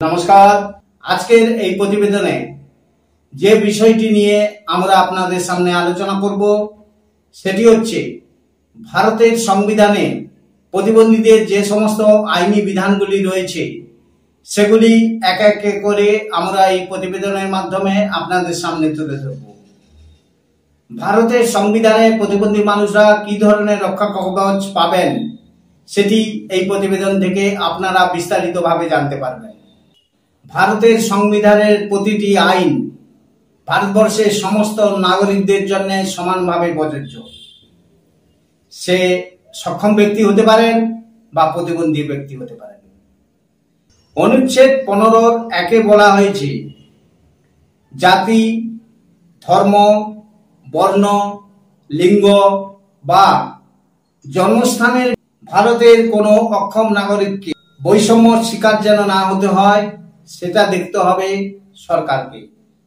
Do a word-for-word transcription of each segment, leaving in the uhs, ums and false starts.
নমস্কার। আজকের এই প্রতিবেদনে যে বিষয়টি নিয়ে আমরা আপনাদের সামনে আলোচনা করব সেটি হচ্ছে ভারতের সংবিধানে প্রতিবন্ধীদের যে সমস্ত আইনি বিধানগুলি রয়েছে সেগুলি এক এক করে আমরা এই প্রতিবেদনের মাধ্যমে আপনাদের সামনে তুলে ধরব। ভারতের সংবিধানে প্রতিবন্ধী মানুষরা কি ধরনের রক্ষা কবচ পাবেন সেটি এই প্রতিবেদন থেকে আপনারা বিস্তারিতভাবে জানতে পারবেন। ভারতের সংবিধানের প্রতিটি আইন ভারতবর্ষের সমস্ত নাগরিকদের জন্য সমানভাবে প্রযোজ্য। সে সক্ষম ব্যক্তি হতে পারেন বা প্রতিবন্ধী ব্যক্তি হতে পারেন। অনুচ্ছেদ পনেরোর একে বলা হয়েছে, জাতি, ধর্ম, বর্ণ, লিঙ্গ বা জন্মস্থানের ভারতের কোনো অক্ষম নাগরিককে বৈষম্য শিকার যেন না হতে হয় সেটা দেখতে হবে সরকারকে।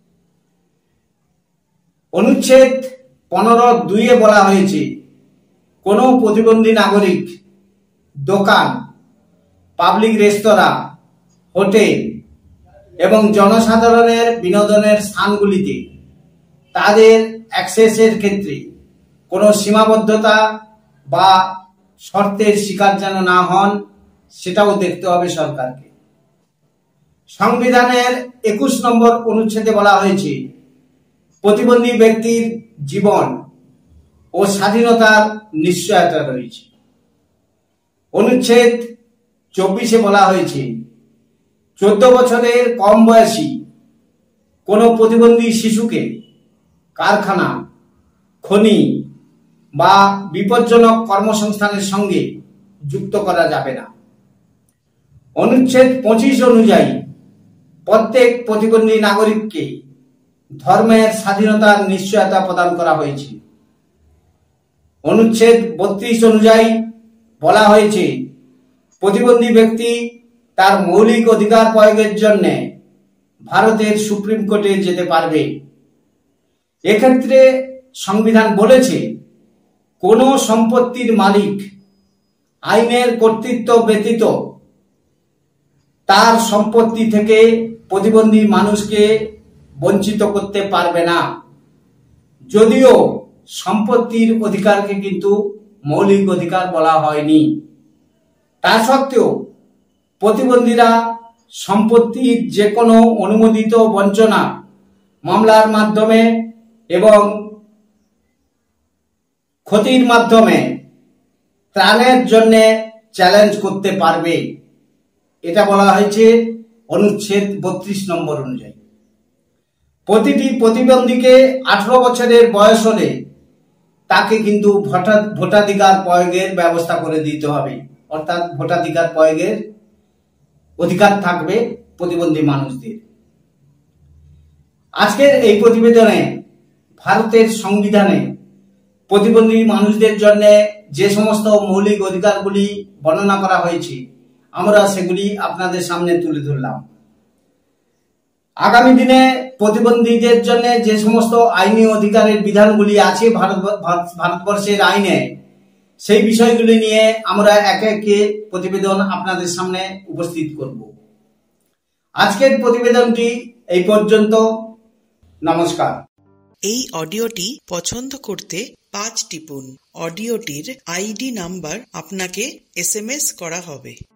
অনুচ্ছেদ পনেরো দুইয়ে বলা হয়েছে, কোনো প্রতিবন্ধী নাগরিক দোকান, পাবলিক রেস্তোরাঁ, হোটেল এবং জনসাধারণের বিনোদনের স্থানগুলিতে তাদের অ্যাক্সেসের ক্ষেত্রে কোনো সীমাবদ্ধতা বা শর্তের শিকার যেন না হন সেটাও দেখতে হবে সরকারকে। সংবিধানের একুশ নম্বর অনুচ্ছেদে বলা হয়েছে, প্রতিবন্ধী ব্যক্তির জীবন ও স্বাধীনতার নিশ্চয়তা রয়েছে। অনুচ্ছেদ চব্বিশে বলা হয়েছে, চোদ্দ বছরের কম বয়সী কোনো প্রতিবন্ধী শিশুকে কারখানা, খনি বা বিপজ্জনক কর্মসংস্থানের সঙ্গে যুক্ত করা যাবে না। অনুচ্ছেদ পঁচিশ অনুযায়ী প্রত্যেক প্রতিবন্ধী নাগরিককে ধর্মের স্বাধীনতার নিশ্চয়তা প্রদান করা হয়েছে। অনুচ্ছেদ বত্রিশ অনুযায়ী বলা হয়েছে, প্রতিবন্ধী ব্যক্তি তার মৌলিক অধিকার প্রয়োগের জন্য ভারতের সুপ্রিম কোর্টে যেতে পারবে। এক্ষেত্রে সংবিধান বলেছে, কোনো সম্পত্তির মালিক আইনের কর্তৃত্ব ব্যতীত তার সম্পত্তি থেকে প্রতিবন্ধী মানুষকে বঞ্চিত করতে পারবে না। যদিও সম্পত্তির অধিকারকে কিন্তু মৌলিক অধিকার বলা হয়নি, তা সত্ত্বেও প্রতিবন্ধীরা সম্পত্তির যে কোনো অনুমোদিত বঞ্চনা মামলার মাধ্যমে এবং ক্ষতির মাধ্যমে ত্রাণের জন্য চ্যালেঞ্জ করতে পারবে। এটা বলা হয়েছে অনুচ্ছেদ বত্রিশ নম্বর অনুযায়ী। প্রতিটি প্রতিবন্ধীকে আঠারো বছরের বয়স হলে তাকে কিন্তু ভোটাধিকার প্রয়োগের ব্যবস্থা করে দিতে হবে, অর্থাৎ ভোটাধিকার প্রয়োগের অধিকার থাকবে প্রতিবন্ধী মানুষদের। আজকের এই প্রতিবেদনে ভারতের সংবিধানে প্রতিবন্ধী মানুষদের জন্য যে সমস্ত মৌলিক অধিকারগুলি বর্ণনা করা হয়েছে আমরা সেগুলি আপনাদের সামনে তুলে ধরলাম। আগামী দিনে প্রতিবন্ধীদের জন্য যে সমস্ত আইনি অধিকারের বিধানগুলি আছে ভারত ভারতবর্ষের আইনে, সেই বিষয়গুলি নিয়ে আমরা একে একে প্রতিবেদন আপনাদের সামনে উপস্থিত করব। আজকের প্রতিবেদনটি এই পর্যন্ত। নমস্কার। এই অডিওটি পছন্দ করতে পাঁচ টিপুন। অডিওটির আইডি নাম্বার আপনাকে এস এম এস করা হবে।